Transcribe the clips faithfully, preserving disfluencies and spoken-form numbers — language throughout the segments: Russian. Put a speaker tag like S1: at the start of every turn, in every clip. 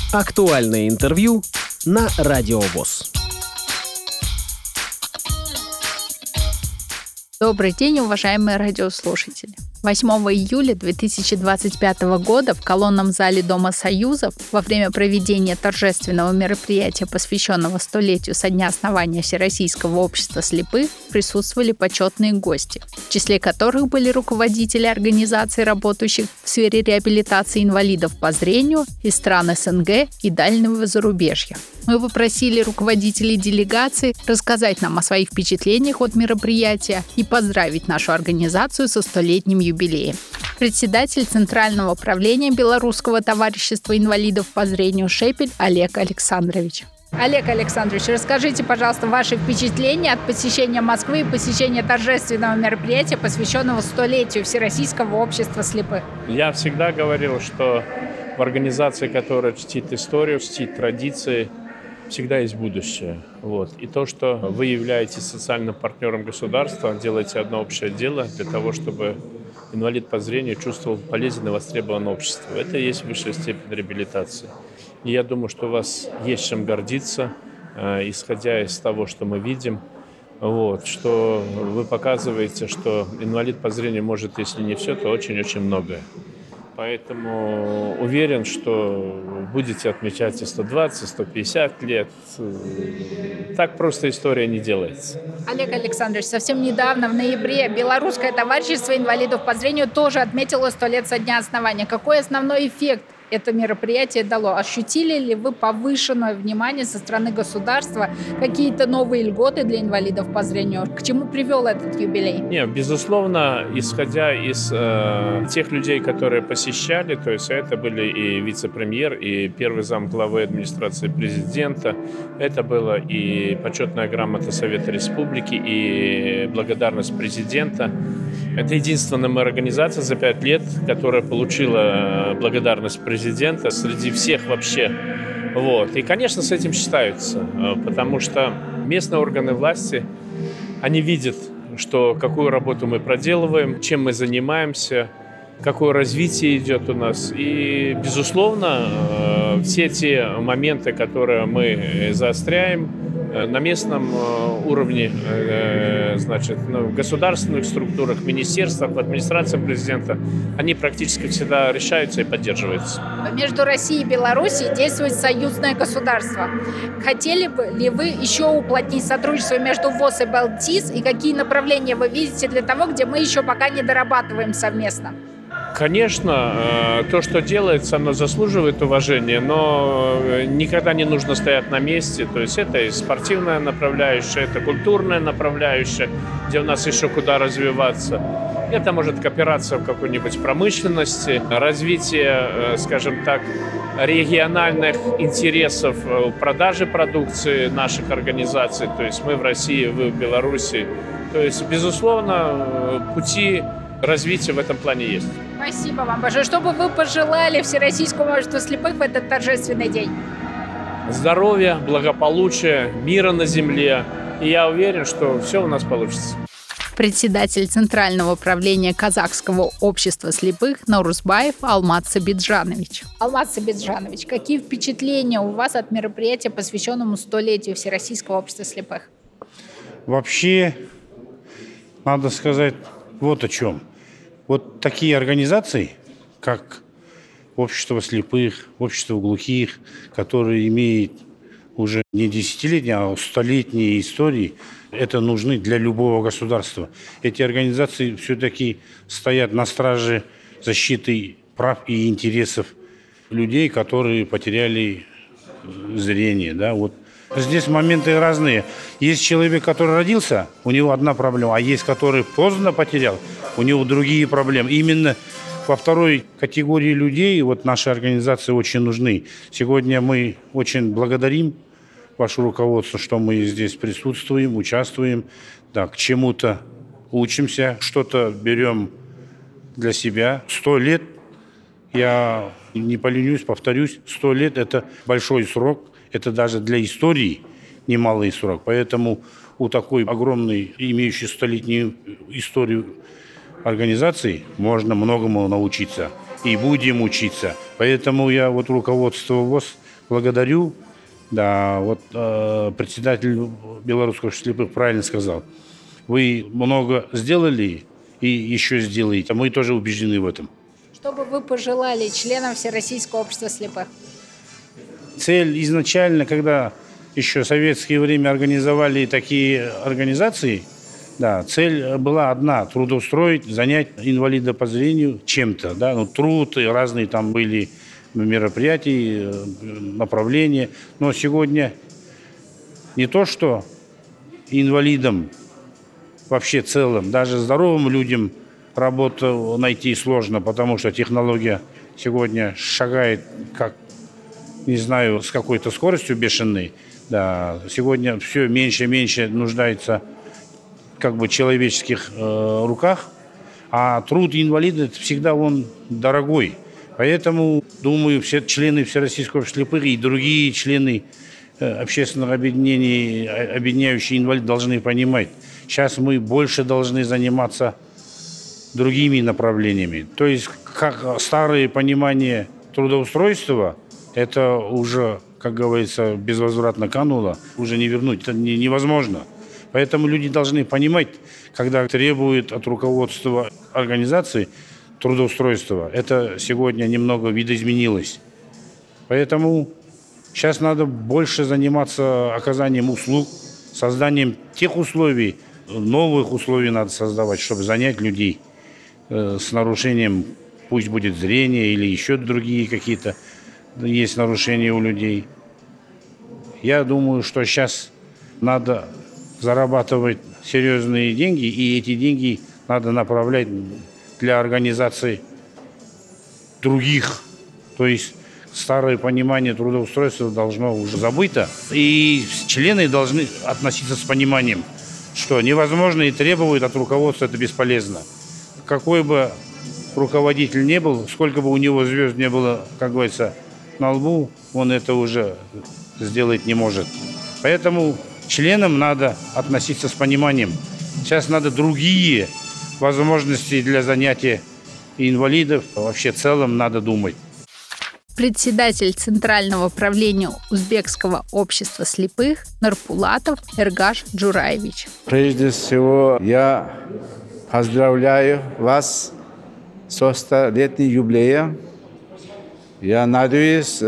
S1: Актуальное интервью на Радио ВОС.
S2: Добрый день, уважаемые радиослушатели. восьмого июля две тысячи двадцать пятого года в колонном зале Дома Союзов во время проведения торжественного мероприятия, посвященного столетию со дня основания Всероссийского общества слепых, присутствовали почетные гости, в числе которых были руководители организаций, работающих в сфере реабилитации инвалидов по зрению из стран СНГ и дальнего зарубежья. Мы попросили руководителей делегации рассказать нам о своих впечатлениях от мероприятия и поздравить нашу организацию со столетним юбилеем. Председатель Центрального правления Белорусского товарищества инвалидов по зрению «Шепель» Олег Александрович. Олег Александрович, расскажите, пожалуйста, ваши впечатления от посещения Москвы и посещения торжественного мероприятия, посвященного столетию Всероссийского общества слепых.
S3: Я всегда говорил, что в организации, которая чтит историю, чтит традиции, всегда есть будущее. Вот. И то, что вы являетесь социальным партнером государства, делаете одно общее дело для того, чтобы инвалид по зрению чувствовал полезен и востребован обществу. Это и есть высшая степень реабилитации. И я думаю, что у вас есть чем гордиться, э, исходя из того, что мы видим, вот, что вы показываете, что инвалид по зрению может, если не все, то очень-очень многое. Поэтому уверен, что будете отмечать и сто двадцать, и сто пятьдесят лет. Так просто история не делается.
S2: Олег Александрович, совсем недавно, в ноябре, Белорусское товарищество инвалидов по зрению тоже отметило сто лет со дня основания. Какой основной эффект это мероприятие дало? Ощутили ли вы повышенное внимание со стороны государства, какие-то новые льготы для инвалидов по зрению? К чему привел этот юбилей?
S3: Нет, безусловно, исходя из э, тех людей, которые посещали, то есть это были и вице-премьер, и первый зам главы администрации президента, это была и почетная грамота Совета Республики, и благодарность президента. Это единственная организация за пять лет, которая получила благодарность президента среди всех вообще. Вот. И, конечно, с этим считаются, потому что местные органы власти, они видят, что какую работу мы проделываем, чем мы занимаемся, какое развитие идет у нас. И, безусловно, все те моменты, которые мы заостряем на местном уровне, значит, в государственных структурах, министерствах, в администрации президента, они практически всегда решаются и поддерживаются.
S2: Между Россией и Белоруссией действует союзное государство. Хотели бы ли вы еще уплотнить сотрудничество между ВОС и Балтийс, и какие направления вы видите для того, где мы еще пока не дорабатываем совместно?
S3: Конечно, то, что делается, оно заслуживает уважения, но никогда не нужно стоять на месте. То есть это и спортивная направляющая, это культурная направляющая, где у нас еще куда развиваться. Это может кооперация в какой-нибудь промышленности, развитие, скажем так, региональных интересов в продаже продукции наших организаций. То есть мы в России, вы в Беларуси. То есть, безусловно, пути развития в этом плане есть.
S2: Спасибо вам большое. Что бы вы пожелали Всероссийскому обществу слепых в этот торжественный день?
S3: Здоровья, благополучия, мира на земле. И я уверен, что все у нас получится.
S2: Председатель Центрального правления Казахского общества слепых Наурузбаев Алмат Сабиджанович. Алмат Сабиджанович, какие впечатления у вас от мероприятия, посвященному столетию Всероссийского общества слепых?
S4: Вообще, надо сказать вот о чем. Вот такие организации, как Общество слепых, Общество глухих, которые имеют уже не десятилетние, а столетние истории, это нужны для любого государства. Эти организации все-таки стоят на страже защиты прав и интересов людей, которые потеряли зрение. Да? Вот. Здесь моменты разные. Есть человек, который родился, у него одна проблема, а есть, который поздно потерял, у него другие проблемы. Именно во второй категории людей вот наши организации очень нужны. Сегодня мы очень благодарим ваше руководство, что мы здесь присутствуем, участвуем, да, к чему-то учимся, что-то берем для себя. Сто лет, я не поленюсь, повторюсь, сто лет – это большой срок. Это даже для истории немалый срок. Поэтому у такой огромной, имеющей столетнюю историю организации можно многому научиться. И будем учиться. Поэтому я вот руководство ВОС благодарю. Да, вот э, председатель белорусских слепых правильно сказал. Вы много сделали и еще сделаете, а мы тоже убеждены в этом.
S2: Что бы вы пожелали членам Всероссийского общества слепых?
S4: Цель изначально, когда еще в советское время организовали такие организации, да, цель была одна – трудоустроить, занять инвалида по зрению чем-то. Да, ну, труд, и разные там были мероприятия, направления. Но сегодня не то, что инвалидам вообще целым, даже здоровым людям работу найти сложно, потому что технология сегодня шагает, как, не знаю, с какой-то скоростью бешеной. Да, сегодня все меньше и меньше нуждается как бы в человеческих э, руках, а труд инвалида всегда он дорогой. Поэтому, думаю, все члены Всероссийского общества слепых и другие члены э, общественных объединений, объединяющие инвалидов, должны понимать, сейчас мы больше должны заниматься другими направлениями. То есть, как старое понимание трудоустройства, это уже, как говорится, безвозвратно кануло, уже не вернуть, это не, невозможно. Поэтому люди должны понимать, когда требуют от руководства организации трудоустройства, это сегодня немного видоизменилось. Поэтому сейчас надо больше заниматься оказанием услуг, созданием тех условий, новых условий надо создавать, чтобы занять людей э, с нарушением, пусть будет зрение или еще другие какие-то есть нарушения у людей. Я думаю, что сейчас надо зарабатывать серьезные деньги, и эти деньги надо направлять для организации других. То есть старое понимание трудоустройства должно уже забыто, и члены должны относиться с пониманием, что невозможно и требует от руководства, это бесполезно. Какой бы руководитель не был, сколько бы у него звезд не было, как говорится, на лбу, он это уже сделать не может. Поэтому членам надо относиться с пониманием. Сейчас надо другие возможности для занятия инвалидов. Вообще в целом надо думать.
S2: Председатель Центрального правления Узбекского общества слепых Нарпулатов Эргаш Джураевич.
S5: Прежде всего, я поздравляю вас со столетним юбилеем. Я надеюсь,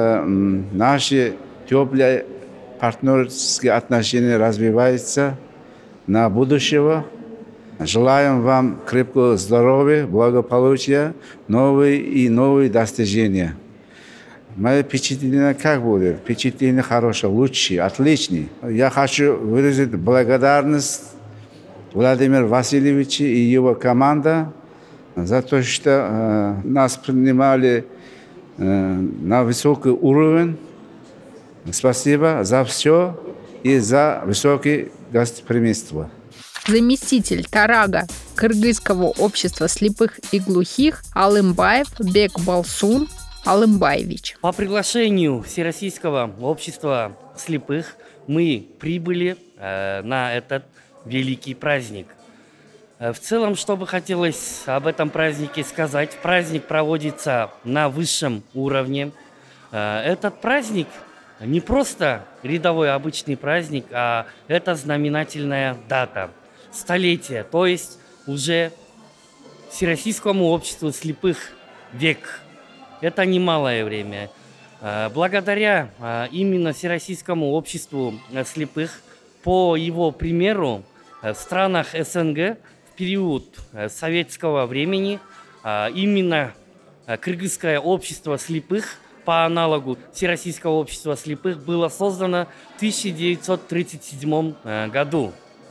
S5: наши теплые партнерские отношения развиваются на будущего. Желаем вам крепкого здоровья, благополучия, новые и новые достижения. Мое впечатление как будет? Впечатление хорошее, лучшее, отличное. Я хочу выразить благодарность Владимиру Васильевичу и его команде за то, что э, нас принимали э, на высокий уровень. Спасибо за все и за высокое гостеприимство.
S2: Заместитель Тарага Кыргызского общества слепых и глухих Алымбаев Бек Балсун Алымбаевич.
S6: По приглашению Всероссийского общества слепых мы прибыли э, на этот великий праздник. В целом, что бы хотелось об этом празднике сказать, праздник проводится на высшем уровне. Этот праздник не просто рядовой обычный праздник, а это знаменательная дата, столетие, то есть уже Всероссийскому обществу слепых век. Это немалое время. Благодаря именно Всероссийскому обществу слепых, по его примеру, в странах СНГ в период советского времени именно Кыргызское общество слепых по аналогу Всероссийского общества слепых было создано в тысяча девятьсот тридцать седьмом году.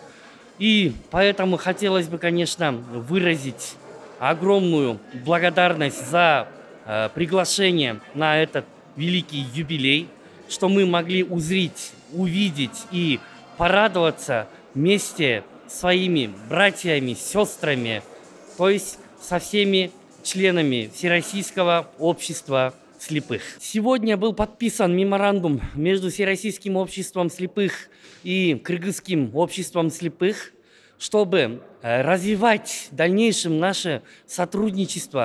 S6: И поэтому хотелось бы, конечно, выразить огромную благодарность за приглашение на этот великий юбилей, что мы могли узреть, увидеть и порадоваться вместе с своими братьями, сестрами, то есть со всеми членами Всероссийского общества слепых. Сегодня был подписан меморандум между Всероссийским обществом слепых и Кыргызским обществом слепых, чтобы развивать в дальнейшем наше сотрудничество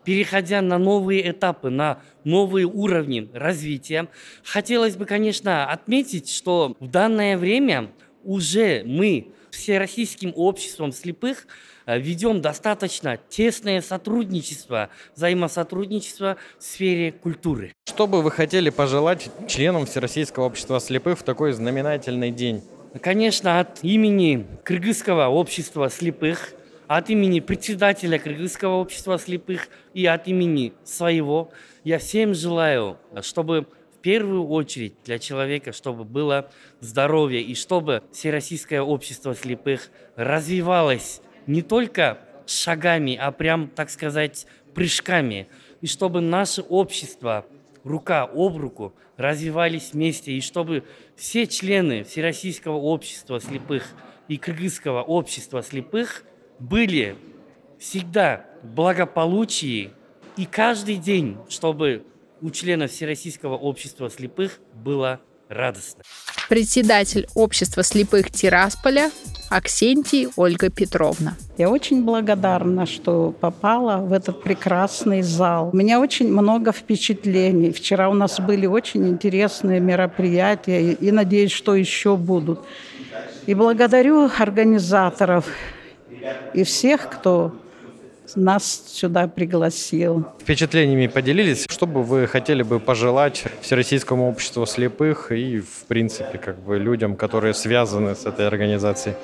S6: переходя на новые этапы, на новые уровни развития. Хотелось бы, конечно, отметить, что в данное время уже мы Всероссийским обществом слепых ведем достаточно тесное сотрудничество, взаимосотрудничество в сфере культуры.
S7: Что бы вы хотели пожелать членам Всероссийского общества слепых в такой знаменательный день?
S6: Конечно, от имени Кыргызского общества слепых, от имени председателя Кыргызского общества слепых и от имени своего я всем желаю, чтобы в первую очередь для человека, чтобы было здоровье и чтобы Всероссийское общество слепых развивалось не только шагами, а прям, так сказать, прыжками, и чтобы наше общество рука об руку развивались вместе, и чтобы все члены Всероссийского общества слепых и Кыргызского общества слепых были всегда в благополучии, и каждый день, чтобы у членов Всероссийского общества слепых было радостно.
S2: Председатель общества слепых Тирасполя Аксентий Ольга Петровна.
S8: Я очень благодарна, что попала в этот прекрасный зал. У меня очень много впечатлений. Вчера у нас были очень интересные мероприятия, и, и надеюсь, что еще будут. И благодарю организаторов и всех, кто нас сюда пригласил.
S7: Впечатлениями поделились. Что бы вы хотели бы пожелать Всероссийскому обществу слепых и, в принципе, как бы людям, которые связаны с этой организацией?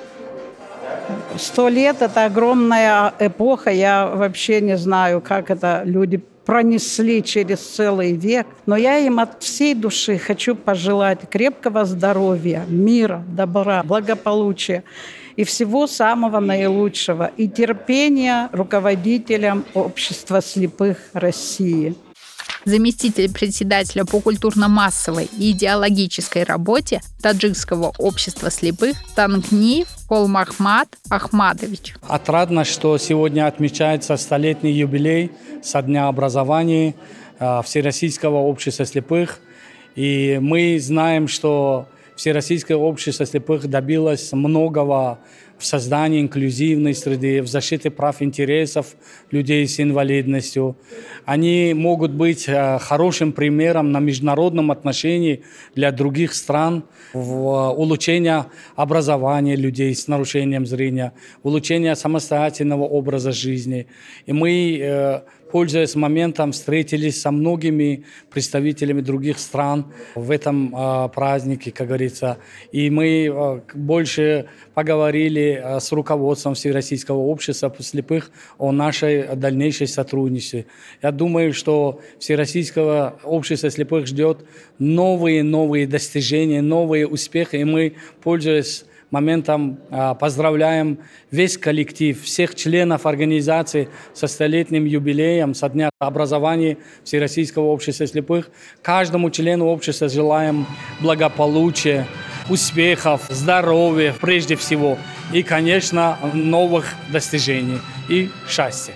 S8: Сто лет – это огромная эпоха. Я вообще не знаю, как это люди пронесли через целый век. Но я им от всей души хочу пожелать крепкого здоровья, мира, добра, благополучия и всего самого наилучшего, и терпения руководителям общества слепых России.
S2: Заместитель председателя по культурно-массовой и идеологической работе Таджикского общества слепых Тангниев Колмахмад Ахмадович.
S9: Отрадно, что сегодня отмечается столетний юбилей со дня образования Всероссийского общества слепых. И мы знаем, что Всероссийское общество слепых добилось многого в создании инклюзивной среды, в защите прав и интересов людей с инвалидностью. Они могут быть хорошим примером на международном отношении для других стран в улучшении образования людей с нарушением зрения, улучшение самостоятельного образа жизни. И мы, пользуясь моментом, встретились со многими представителями других стран в этом э, празднике, как говорится. И мы э, больше поговорили э, с руководством Всероссийского общества слепых о нашей дальнейшей сотрудничестве. Я думаю, что Всероссийского общества слепых ждет новые-новые достижения, новые успехи. И мы, пользуясь моментом, поздравляем весь коллектив, всех членов организации со столетним юбилеем, со дня образования Всероссийского общества слепых. Каждому члену общества желаем благополучия, успехов, здоровья прежде всего и, конечно, новых достижений и счастья.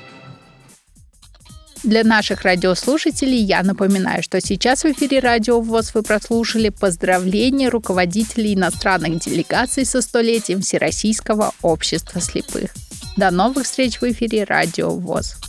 S2: Для наших радиослушателей я напоминаю, что сейчас в эфире Радио ВОС вы прослушали поздравления руководителей иностранных делегаций со столетием Всероссийского общества слепых. До новых встреч в эфире Радио ВОС.